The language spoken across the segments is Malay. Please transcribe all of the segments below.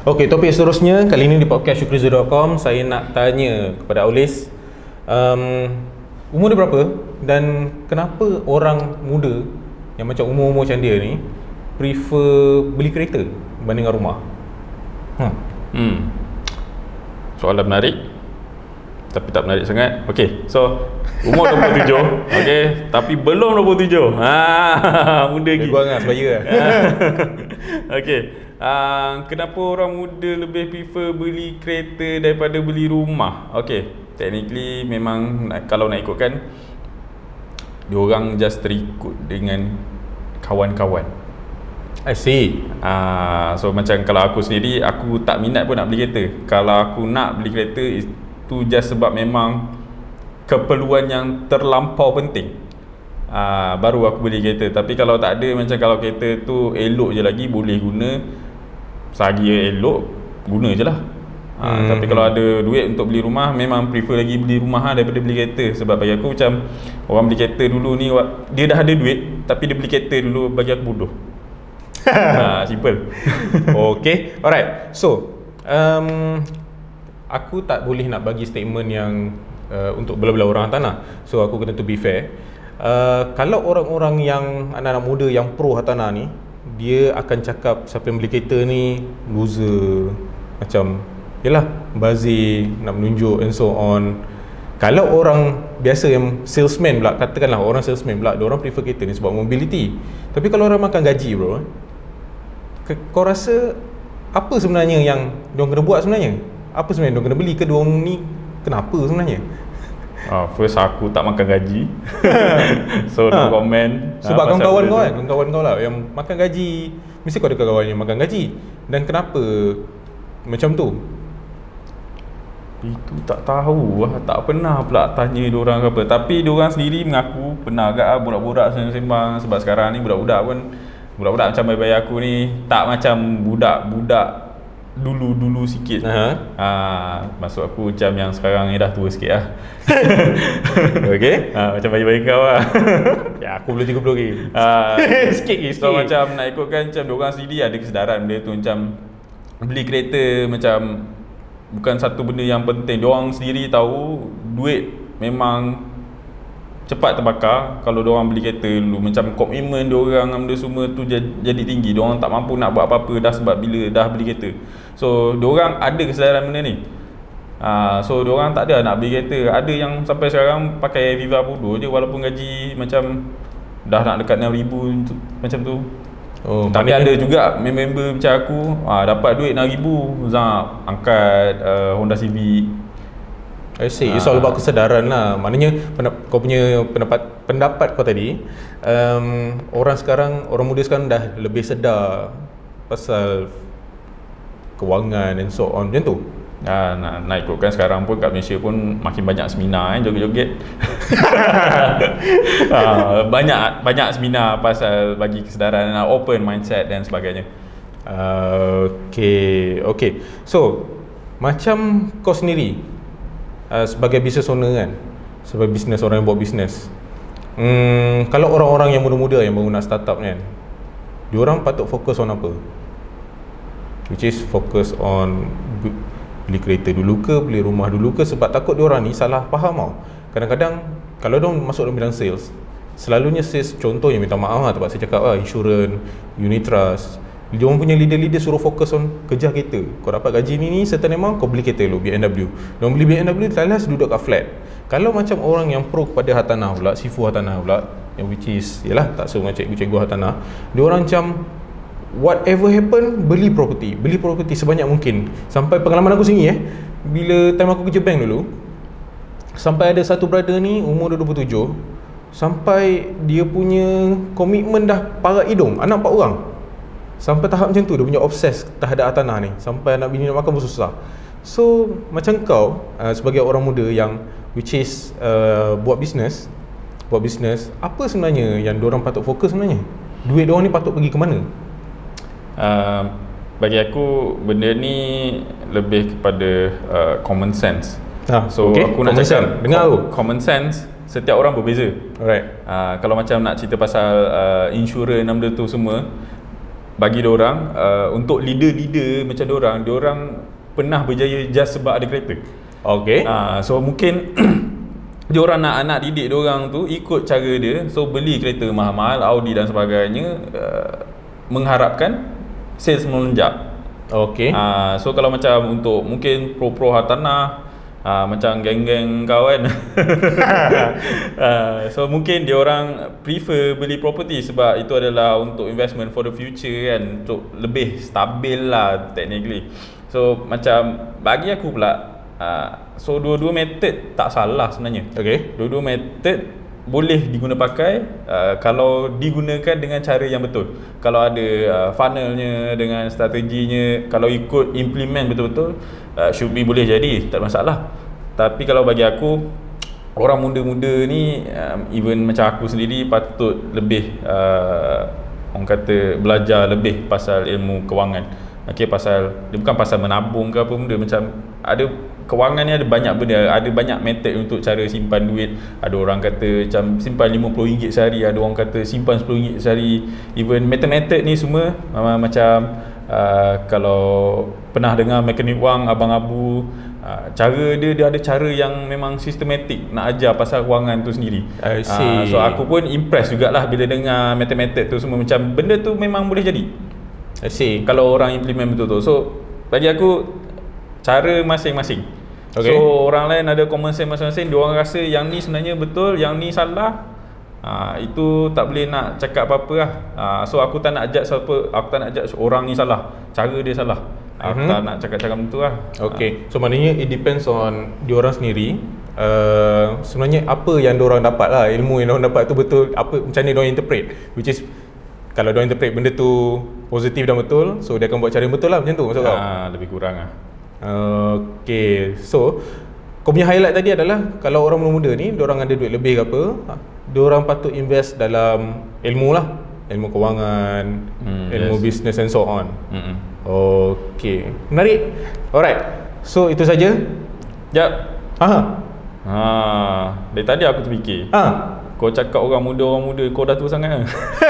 Okey, topik seterusnya kali ini di podcast syukrizu.com saya nak tanya kepada Aulis, umur dia berapa dan kenapa orang muda yang macam umur-umur macam dia ni prefer beli kereta berbanding rumah? Soalan menarik tapi tak menarik sangat. Okey, so umur 27. Okey, tapi belum 27. Muda lagi. Gua ingat sebaya. Okey. Kenapa orang muda lebih prefer beli kereta daripada beli rumah? Okey, technically memang kalau nak ikutkan, diorang just terikut dengan kawan-kawan. I see. So macam kalau aku sendiri, aku tak minat pun nak beli kereta. Kalau aku nak beli kereta, itu just sebab memang keperluan yang terlampau penting. Baru aku beli kereta. Tapi kalau tak ada, macam kalau kereta tu elok je lagi, boleh guna, selagi elok, guna je lah. Tapi kalau ada duit untuk beli rumah, memang prefer lagi beli rumah daripada beli kereta. Sebab bagi aku macam orang beli kereta dulu ni, dia dah ada duit tapi dia beli kereta dulu, bagi aku bodoh. Simple. Okay, alright. So aku tak boleh nak bagi statement yang untuk belah-belah orang hartanah. So aku kena to be fair. Kalau orang-orang yang anak-anak muda yang pro hartanah ni, dia akan cakap siapa yang beli kereta ni loser, macam yalah, bazir, nak menunjuk and so on. Kalau orang biasa yang salesman pula, katakanlah orang salesman pula, dia orang prefer kereta ni sebab mobility. Tapi kalau orang makan gaji bro, kau rasa apa sebenarnya yang diorang kena buat sebenarnya? Apa sebenarnya diorang kena beli ke diorang ni? Kenapa sebenarnya? First, aku tak makan gaji. So no comment. Sebab kawan-kawan kau kan, kawan-kawan kau lah yang makan gaji, mesti kau ada kawan yang makan gaji. Dan kenapa macam tu? Itu tak tahu lah, tak pernah pula tanya diorang ke apa. Tapi diorang sendiri mengaku pernah agak borak-borak sembang. Sebab sekarang ni budak-budak pun, budak-budak macam bayi aku ni tak macam budak-budak dulu-dulu sikit. Maksud aku macam yang sekarang ni dah tua sikit lah. Okay. Macam bayi-bayi kau lah. Ya, aku belum 30 lagi. Sikit lagi. So macam nak ikutkan, macam diorang sendiri ada kesedaran benda tu. Macam beli kereta macam bukan satu benda yang penting. Diorang sendiri tahu duit memang cepat terbakar kalau diorang beli kereta dulu. Macam komitmen diorang benda semua tu jadi tinggi. Diorang tak mampu nak buat apa-apa dah sebab bila dah beli kereta. So diorang ada kesedaran benda ni. So diorang tak ada nak beli kereta. Ada yang sampai sekarang pakai Viva bodoh je walaupun gaji macam dah nak dekat 6,000 macam tu. Tapi ada juga member macam aku, dapat duit 6,000 Zap angkat Honda Civic. I see. It's all about kesedaran lah. Maknanya kau punya pendapat kau tadi, orang sekarang, orang muda sekarang dah lebih sedar pasal kewangan and so on, macam tu. Nak ikutkan sekarang pun kat Malaysia pun makin banyak seminar joget-joget. Banyak seminar pasal bagi kesedaran, open mindset dan sebagainya. Okay. So macam kau sendiri, sebagai business owner kan, sebagai business, orang yang buat business, kalau orang-orang yang muda-muda yang baru nak startup kan, diorang patut fokus on apa? Which is fokus on beli kereta dulu ke, beli rumah dulu ke? Sebab takut diorang ni salah faham tau. Kadang-kadang kalau diorang masuk dalam bidang sales, selalunya sales, contohnya minta maaf lah tempat saya cakap insurans, unit trust, diorang punya leader-leader suruh fokus on kejar kereta. Kau dapat gaji ni certain amount, kau beli kereta dulu, BMW. Diorang beli BMW, last duduk kat flat. Kalau macam orang yang pro kepada hartanah pula, sifu hartanah pula, yang which is, yalah, tak semua cikgu-cikgu hartanah, diorang macam whatever happen, beli property sebanyak mungkin. Sampai pengalaman aku sini bila time aku kerja bank dulu, sampai ada satu brother ni umur 27, sampai dia punya komitmen dah parat hidung, anak 4 orang. Sampai tahap macam tu, dia punya obses terhadap hartanah ni, sampai anak bini nak makan pun susah. So macam kau, sebagai orang muda yang which is buat business, apa sebenarnya yang diorang patut fokus sebenarnya? Duit diorang ni patut pergi ke mana? Bagi aku benda ni lebih kepada common sense. So aku nak cakap common sense, setiap orang berbeza. Alright. Kalau macam nak cerita pasal insurans benda tu semua, bagi diorang untuk leader-leader macam diorang pernah berjaya just sebab ada kereta. Okay. So mungkin diorang nak anak didik diorang tu ikut cara dia, so beli kereta mahal-mahal, Audi dan sebagainya, mengharapkan sales melonjak. Okay. So kalau macam untuk mungkin pro-pro hartanah, macam geng-geng kau kan, so mungkin dia orang prefer beli property sebab itu adalah untuk investment for the future kan, untuk lebih stabil lah technically. So macam bagi aku pula, so dua-dua method tak salah sebenarnya. Okay. Dua-dua method boleh diguna pakai kalau digunakan dengan cara yang betul. Kalau ada funnelnya dengan strateginya, kalau ikut implement betul-betul, should be boleh jadi, tak masalah. Tapi kalau bagi aku, orang muda-muda ni, even macam aku sendiri patut lebih orang kata belajar lebih pasal ilmu kewangan. Okay, pasal dia bukan pasal menabung ke apa benda, macam ada kewangan ni ada banyak benda, ada banyak method untuk cara simpan duit. Ada orang kata macam simpan RM50 sehari, ada orang kata simpan RM10 sehari. Even method ni semua macam kalau pernah dengar mekanik wang Abang Abu, cara dia ada cara yang memang sistematik nak ajar pasal kewangan tu sendiri. I see. So aku pun impress jugalah bila dengar method tu semua, macam benda tu memang boleh jadi. I see. Kalau orang implement betul-betul. So bagi aku, cara masing-masing. Okay. So orang lain ada common sense masing-masing, diorang rasa yang ni sebenarnya betul, yang ni salah. Itu tak boleh nak cakap apa-apa lah. So aku tak nak judge siapa, aku tak nak judge orang ni salah, cara dia salah. Aku tak nak cakap-cakap macam tu lah. Okay. So maknanya it depends on diorang sendiri. Sebenarnya apa yang diorang dapat lah, ilmu yang diorang dapat tu betul, apa macam ni diorang interpret. Which is kalau diorang interpret benda tu positif dan betul, so dia akan buat cara yang betul lah, macam tu maksud kau? Lebih kurang lah. Okay. So kau punya highlight tadi adalah kalau orang muda ni diorang ada duit lebih ke apa, diorang patut invest dalam ilmu lah, ilmu kewangan, ilmu business and so on. Okay, menarik. Alright, so itu saja. Jap. Aha. Dari tadi aku terfikir, kau cakap orang muda, kau dah tua sangat.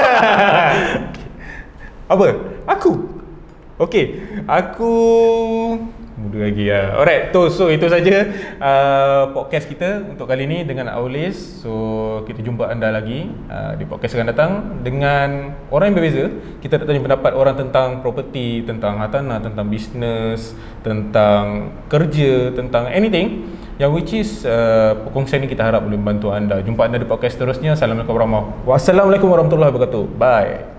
Apa? Aku? Okay, aku muda lagi lah. Alright, so itu saja podcast kita untuk kali ni dengan Aulis. So kita jumpa anda lagi di podcast akan datang dengan orang yang berbeza. Kita nak tanya pendapat orang tentang property, tentang hartanah, tentang bisnes, tentang kerja, tentang anything yang which is perkongsian ni kita harap boleh membantu anda. Jumpa anda di podcast seterusnya. Wassalamualaikum warahmatullahi wabarakatuh. Bye.